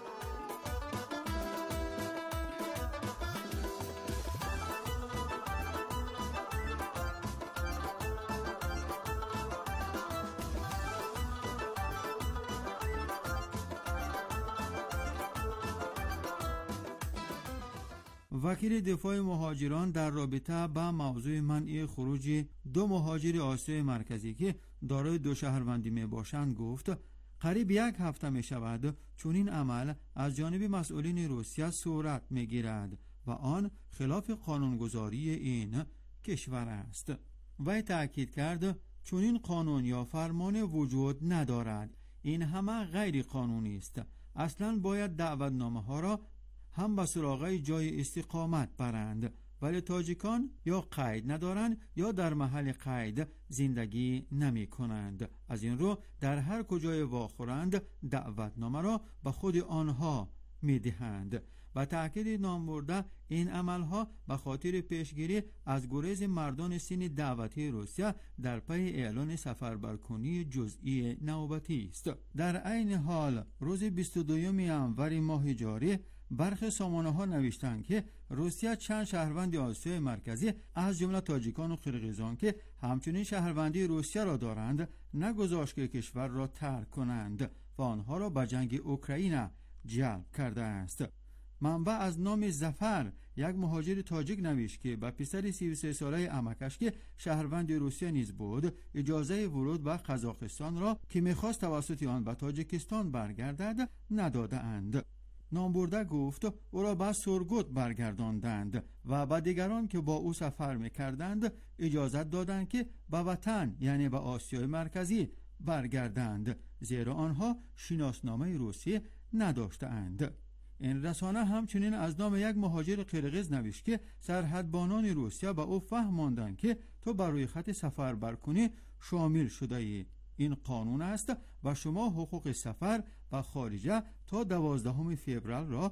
وکیل دفاع مهاجران در رابطه با موضوع منع خروج 2 مهاجر آسیای مرکزی که دارای 2 شهروندی می باشند گفت قریب 1 هفته می شود چون این عمل از جانب مسئولین روسیه صورت می گیرد و آن خلاف قانونگذاری این کشور است. وی تأکید کرد چون این قانون یا فرمان وجود ندارد، این همه غیر قانونی است. اصلا باید دعوتنامه ها را هم به سراغ جای استقامت برند، ولی تاجیکان یا قید ندارند یا در محل قید زندگی نمی کنند. از این رو در هر کجای واخورند دعوتنامه را به خود آنها می دهند. با تأکید نامبرده این عملها به خاطر پیشگیری از گریز مردان سین دعوتی روسیه در پی اعلان سفربرکنی جزئی نوبتی است. در عین حال روز 22 انور ماه جاری برخی سامانه‌ها نوشتند که روسیه چند شهروند آسیای مرکزی از جمله تاجیکان و قرقیزان که همچنین شهروندی روسیه را دارند نگذاشت که کشور را ترک کنند و آنها را به جنگ اوکراین جلب کرده است. منبع از نام ظفر یک مهاجر تاجیک نوشت که به پسر 33 ساله عمکش که شهروند روسیه نیز بود اجازه ورود به قزاقستان را که می‌خواست توسط آن به تاجیکستان برگردد نداده اند. نامبرده گفت او را به سورگوت برگرداندند و به دیگران که با او سفر می‌کردند اجازت دادند که به وطن یعنی به آسیای مرکزی برگردند، زیرا آنها شناسنامه روسی نداشتند. این رسانه همچنین از نام یک مهاجر قرقیز نوشت که سرحدبانان روسیه به او فهماندند که تو برای خط سفربرکنی شامل شده ای. این قانون است و شما حقوق سفر به خارجه تا 12 فوریه را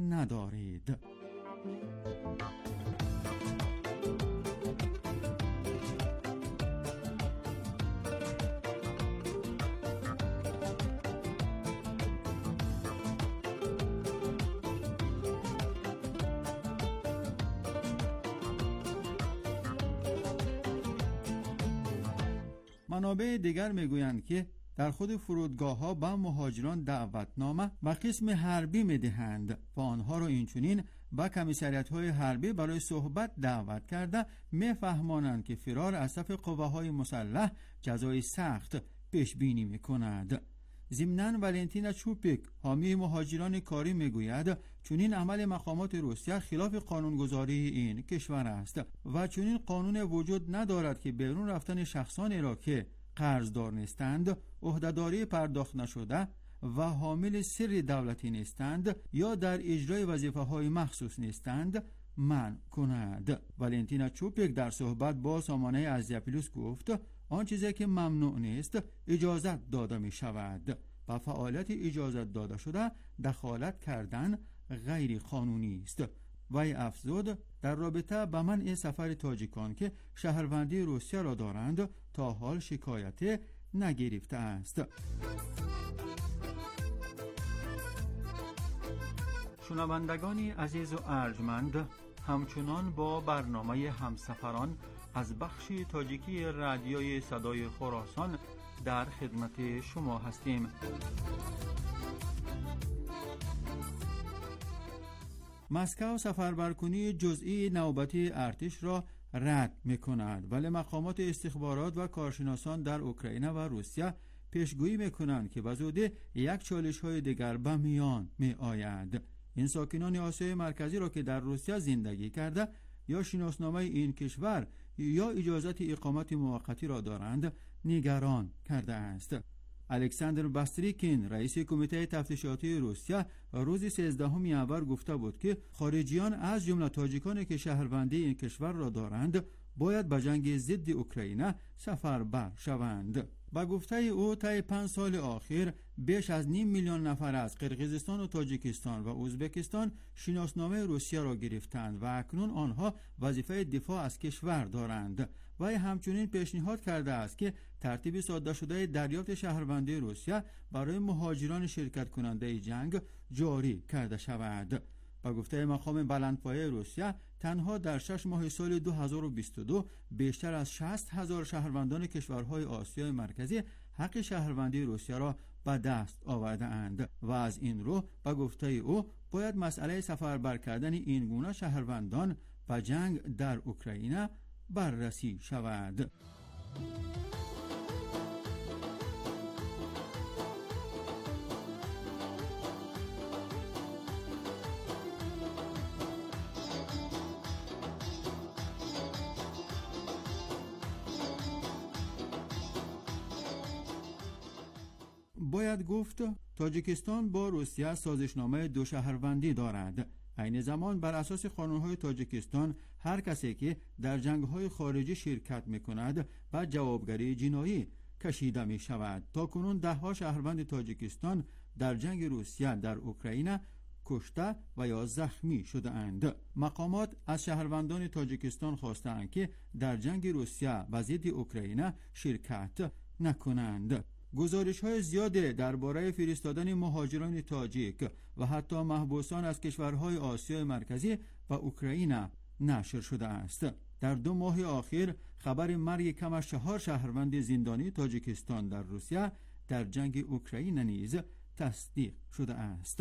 ندارید. منابع دیگر میگویند که در خود فرودگاه‌ها به مهاجران دعوتنامه و قسم حربی می‌دهند و آنها را اینچنین به کمیسریت‌های حربی برای صحبت دعوت کرده می‌فهمانند که فرار از صف قوه‌های مسلح جزای سخت پیش بینی می‌کند. ضمناً ولنتینا چوپیک حامی مهاجران کاری میگوید چنین عمل مقامات روسیه خلاف قانونگذاری این کشور است و چنین قانون وجود ندارد که بیرون رفتن شخصانی را که قرضدار نیستند، عهدهداری پرداخت نشده و حامل سر دولتی نیستند یا در اجرای وظیفه‌های مخصوص نیستند منع کند. ولنتینا چوپیک در صحبت با سامانه ازیا پلوس گفت آن چیزی که ممنوع نیست اجازت داده می شود. با فعالیت اجازت داده شده دخالت کردن غیر قانونی است. وی افزود در رابطه با منع سفر تاجیکان که شهروندی روسیه را دارند تا حال شکایت نگرفته است. شنوندگان عزیز و ارجمند، همچنان با برنامه همسفران از بخش تاجیکی رادیوی صدای خراسان در خدمت شما هستیم. مسکو سفربرکنی جزئی نوبتی ارتش را رد می‌کند، ولی مقامات استخبارات و کارشناسان در اوکراین و روسیه پیشگویی می‌کنند که بزودی یک چالش‌های دیگر به میان می‌آید. این ساکنان آسیای مرکزی را که در روسیه زندگی کرده یا شناسنامه این کشور یا اجازت اقامت موقتی را دارند نگران کرده است. الکساندر باستریکین رئیس کمیته تفتیشاتی روسیه روز 13 آور گفته بود که خارجیان از جمله تاجیکانی که شهروندی این کشور را دارند باید به جنگ ضد اوکراین سفربر شوند. با گفته او طی 5 سال اخیر بیش از 500,000 نفر از قرقیزستان و تاجیکستان و ازبکستان شناسنامه روسیه را گرفتند و اکنون آنها وظیفه دفاع از کشور دارند. و همچنین پیشنهاد کرده است که ترتیب ساده شده دریافت شهروندی روسیه برای مهاجران شرکت کننده جنگ جاری کرده شود. با گفته مقام بلندپایه روسیه تنها در 6 ماه سال 2022 بیشتر از 60,000 شهروندان کشورهای آسیای مرکزی حق شهروندی روسیه را به دست آورده اند و از این رو با گفته او باید مسئله سفربر کردن این گونه شهروندان به جنگ در اوکراین بررسی شود. باید گفت تاجیکستان با روسیه سازشنامه دو شهروندی دارد. عین زمان بر اساس قانون‌های تاجیکستان هر کسی که در جنگ‌های خارجی شرکت می‌کند به جوابگری جنایی کشیده می‌شود. تا کنون 10 شهروند تاجیکستان در جنگ روسیه در اوکراین کشته و یا زخمی شده اند. مقامات از شهروندان تاجیکستان خواستند که در جنگ روسیه و ضد اوکراین شرکت نکنند. گزارش‌های زیاده درباره فرستادن مهاجران تاجیک و حتی محبوسان از کشورهای آسیای مرکزی و اوکراین نشر شده است. در 2 ماه اخیر خبر مرگ کم از 4 شهروند زندانی تاجیکستان در روسیه در جنگ اوکراین نیز تصدیق شده است.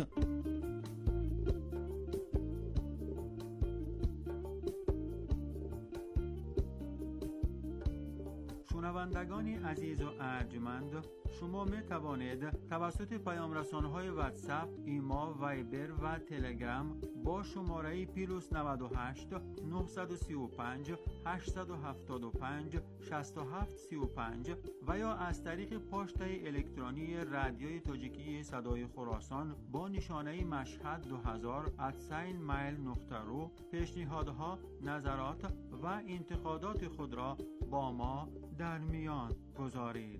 شنوندگان عزیز و ارجمند، شما می توانید توسط پیام رسانه‌های واتساپ، ایما، وایبر و تلگرام با شماره +98 935 875 6735 و یا از طریق پاشته الکترونی رادیوی تاجیکی صدای خراسان با نشانه مشهد 2000 @mail.ru پیشنهادها، نظرات و انتقادات خود را با ما در میان گذارید.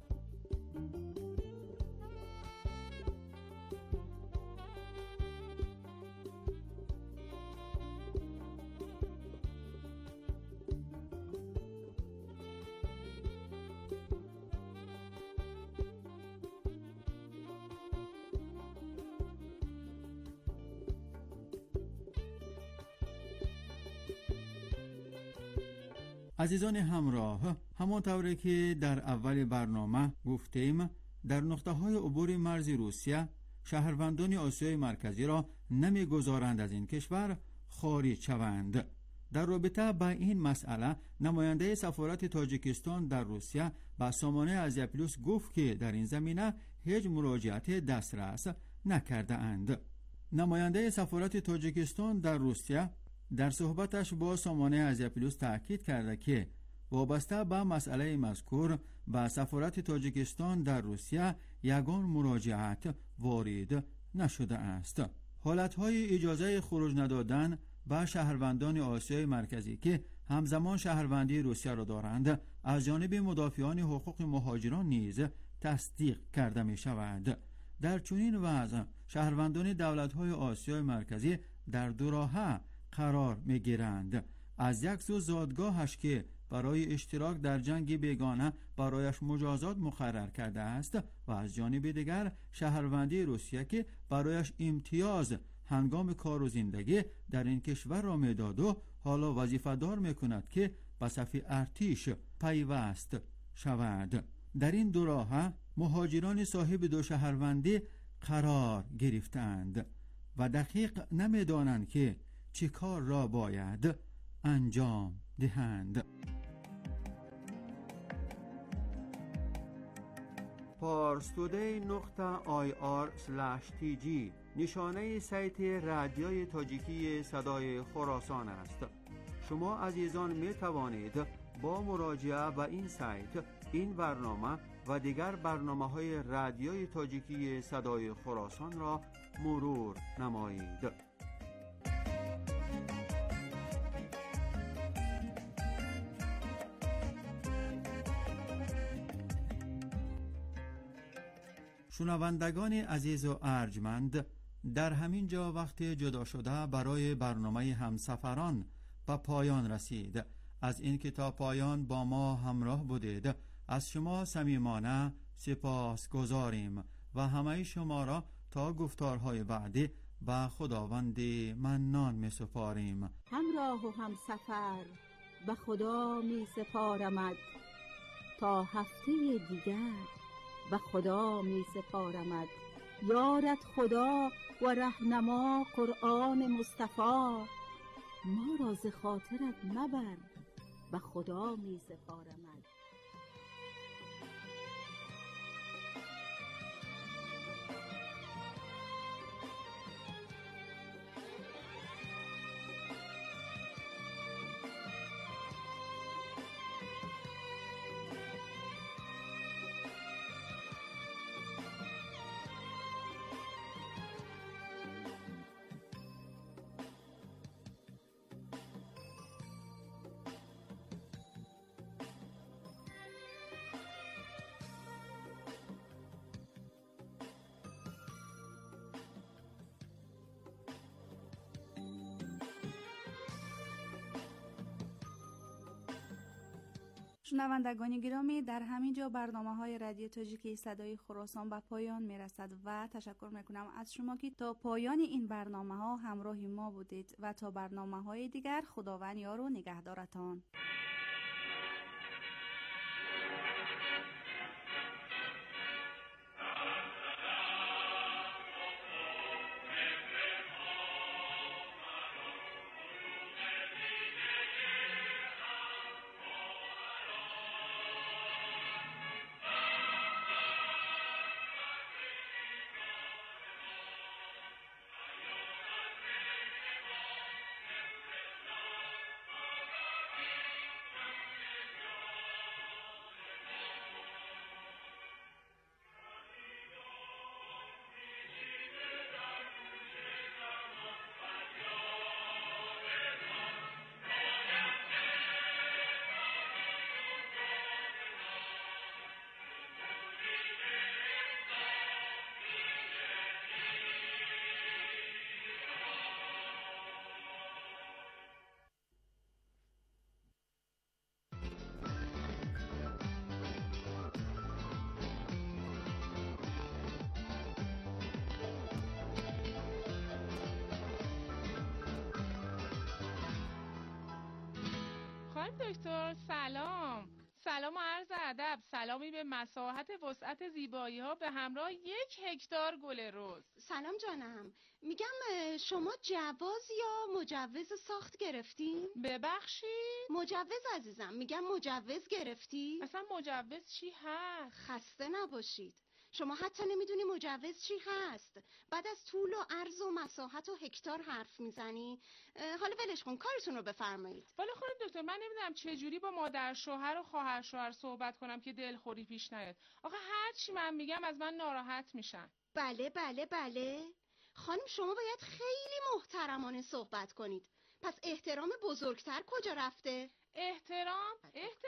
عزیزان همراه، همانطوری که در اول برنامه گفتیم در نقطه‌های عبور مرز روسیه شهروندان آسیای مرکزی را نمی‌گذارند از این کشور خارج شوند. در رابطه با این مسئله نماینده سفارت تاجیکستان در روسیه به سامانه ازیا پلوس گفت که در این زمینه هیچ مراجعت دسترس نکرده اند. نماینده سفارت تاجیکستان در روسیه در صحبتش با سامانه ازیا پلوس تأکید کرده که وابسته به مسئله مذکور به سفارت تاجیکستان در روسیه یگان مراجعت وارد نشده است. حالتهای اجازه خروج ندادن به شهروندان آسیای مرکزی که همزمان شهروندی روسیه را دارند از جانب مدافعان حقوق مهاجران نیز تصدیق کرده می شود. در چنین وضع شهروندان دولت‌های آسیای مرکزی در دو راهه قرار می گیرند. از یک سو زادگاهش که برای اشتراک در جنگ بیگانه برایش مجازات مقرر کرده است و از جانب دیگر شهروندی روسیه که برایش امتیاز هنگام کار و زندگی در این کشور را میداد و حالا وظیفه دار میکند که به صف ارتش پیوست شود. در این دو راه مهاجران صاحب دو شهروندی قرار گرفتند و دقیق نمیدانند که چه کار را باید انجام دهند. parstoday.ir/tg نشانه سایت رادیوی تاجیکی صدای خراسان است. شما عزیزان می توانید با مراجعه به این سایت این برنامه و دیگر برنامه‌های رادیوی تاجیکی صدای خراسان را مرور نمایید. شنوندگان عزیز و ارجمند، در همین جا وقت جدا شده برای برنامه همسفران به پایان رسید. از این که تا پایان با ما همراه بودید از شما صمیمانه سپاس گذاریم و همه شما را تا گفتارهای بعدی به خداوند منان می سپاریم. همراه و همسفر به خدا می سپارمد، تا هفته دیگر به خدا می سپارمد. یارت خدا و رهنما قرآن مصطفی، ما را ز خاطرت مبر، به خدا می سپارمد. شنوندگان گرامی، در همین جا برنامه‌های رادیو تاجیکی صدای خراسان به پایان میرسد و تشکر میکنم از شما که تا پایان این برنامه‌ها همراه ما بودید و تا برنامه‌های دیگر خداوند یار و نگهدارتان. دکتر سلام. سلام و عرض ادب. سلامی به مساحت وسعت زیبایی ها به همراه 1 هکتار گل رز. سلام جانم، میگم شما جواز یا مجوز ساخت گرفتین؟ ببخشی؟ مجوز عزیزم، میگم مجوز گرفتی؟ اصلا مجوز چی هست؟ خسته نباشید، شما حتی نمیدونی مجوز چی هست. بعد از طول و عرض و مساحت و هکتار حرف میزنی. حالا ولش کن، کارتون رو بفرمایید. ولی خانم دکتر من نمیدونم چه جوری با مادر شوهر و خواهر شوهر صحبت کنم که دلخوری پیش نیاد. آخه هر چی من میگم از من ناراحت میشن. بله بله بله. خانم شما باید خیلی محترمانه صحبت کنید. پس احترام بزرگتر کجا رفته؟ احترام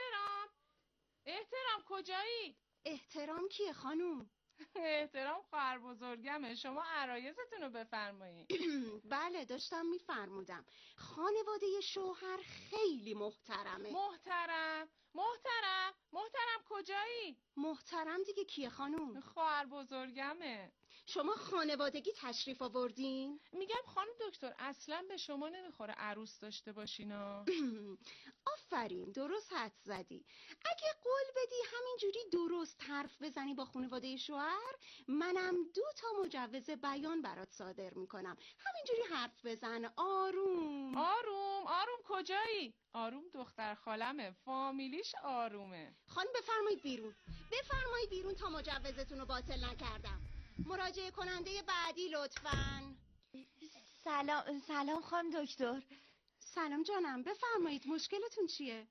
کجایی؟ احترام کیه خانم؟ احترام خواهر بزرگمه. شما عرایزتون رو بفرمایید. بله داشتم میفرمودم. خانواده شوهر خیلی محترمه. محترم کجایی؟ محترم دیگه کیه خانم؟ خواهر بزرگمه. شما خانوادگی تشریف آوردین؟ میگم خانم دکتر اصلا به شما نمیخوره عروس داشته باشینا. آفرین، درست حد زدی. اگه قول بدی همینجوری درست حرف بزنی با خانواده شوهر، منم 2 تا مجوز بیان برات صادر میکنم. همینجوری حرف بزن، آروم. آروم کجایی؟ آروم دختر خالمه، فامیلیش آرومه. خانم بفرمایید بیرون تا مجوزتون رو باطل نکردم. مراجعه کننده بعدی لطفاً. سلام خانم دکتر. سلام جانم، بفرمایید مشکلتون چیه؟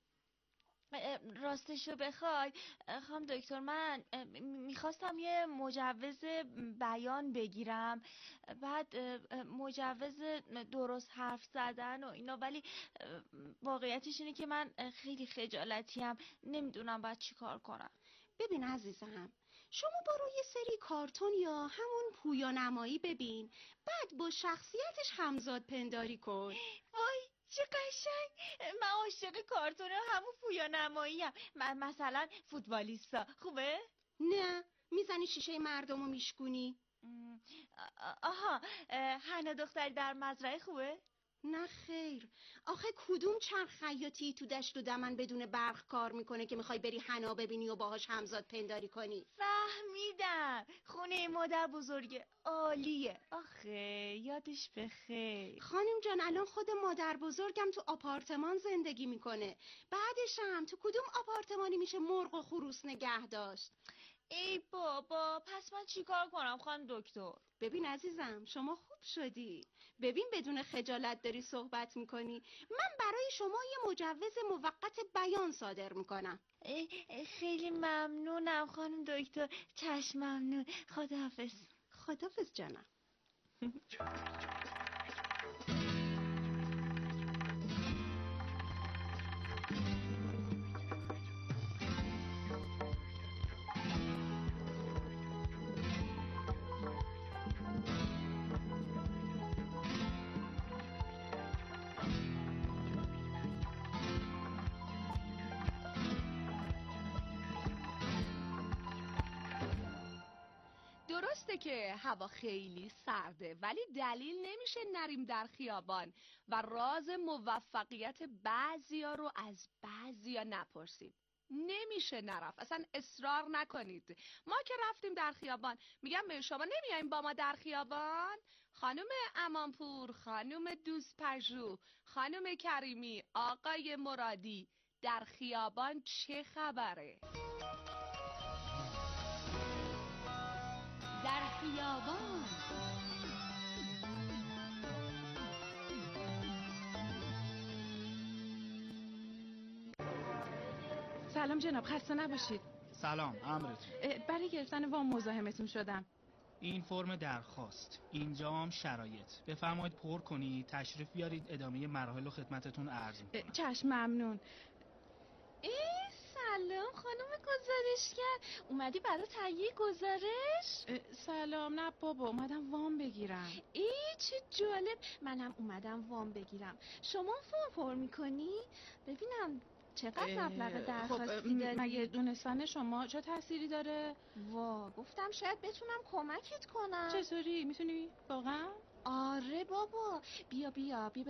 راستشو بخوای خانم دکتر من میخواستم یه مجوز بیان بگیرم، بعد مجوز درست حرف زدن و اینا، ولی واقعیتش اینه که من خیلی خجالتیم، نمیدونم باید چی کار کنم. ببین عزیزم، شما برو یه سری کارتون یا همون پویا نمایی ببین، بعد با شخصیتش همزاد پنداری کن. وای چه قشنگ، من عاشق کارتون همون پویا نماییم. من مثلا فوتبالیستا خوبه؟ نه، میزنی شیشه مردمو میشکونی. آها، حنا دختری در مزرعه خوبه؟ نه خیر، آخه کدوم چرخ خیاطی تو دشت و دمن بدون برق کار میکنه که میخوای بری حنا ببینی و باهاش همزاد پنداری کنی؟ فهمیدم، خونه مادر بزرگ عالیه. آخه یادش بخیر. خانم جان الان خود مادر بزرگم تو آپارتمان زندگی میکنه، بعدش هم تو کدوم آپارتمانی میشه مرغ و خروس نگه داشت؟ ای بابا، پس من چیکار کنم خانم دکتر؟ ببین عزیزم، شما خوب شدی. ببین بدون خجالت داری صحبت میکنی. من برای شما یه مجوز موقت بیان صادر میکنم. خیلی ممنونم خانم دکتر. چشم، ممنون. خداحافظ. خداحافظ جانم. درسته که هوا خیلی سرده، ولی دلیل نمیشه نریم در خیابان و راز موفقیت بعضیا رو از بعضیا نپرسیم. نمیشه نرفت، اصلا اصرار نکنید. ما که رفتیم در خیابان، میگم به شما نمیاییم با ما در خیابان؟ خانم امانپور، خانم دوست پژو، خانم کریمی، آقای مرادی، در خیابان چه خبره؟ در خیابان. سلام جناب، خسته نباشید. سلام، امرتون. برای گرفتن وام مزاحمتون شدم. این فرم درخواست، اینجام شرایط. بفرمایید پر کنید، تشریف بیارید، ادامه مراحل و خدمتتون عرض می‌کنم. چشم، ممنون. سلام خانم گزارشگر، اومدی برای تهیه گزارش؟ سلام، نه بابا، اومدم وام بگیرم. چه جالب، منم اومدم وام بگیرم. شما فرم پر میکنی؟ ببینم چقدر مبلغ درخواستی داری؟ مگه دونستن شما چه تأثیری داره؟ گفتم شاید بتونم کمکت کنم. چطوری؟ میتونی؟ واقعا؟ آره بابا، بیا